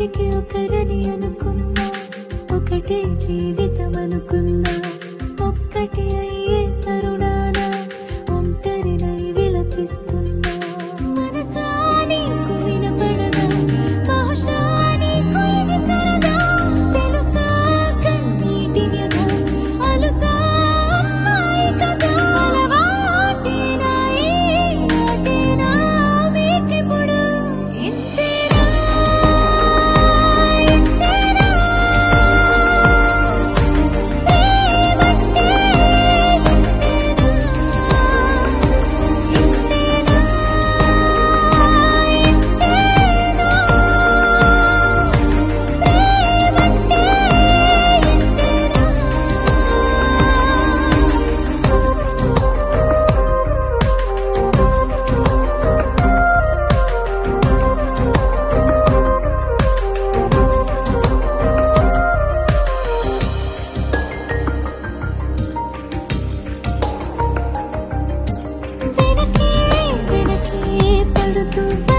ఒకరికి ఒకరని అనుకున్నా, ఒకటే జీవితం అనుకున్నా, ఒక్కటి అయ్యే తరుణాన ఒంటరినై విలపిస్తున్నా. మనసా నీకు వినపడదా, బహుశా నీకు ఇది సరదా, తెలుసా కన్నీటి వ్యధ, అలుసా అమ్మాయి కథ. అలవాటేనా ఈ ఆటేనా మీకిప్పుడు ఇంతేనా ఇంతేనా ప్రేమంటే ఇంతేనా వెనకే వెనకే పడుతూ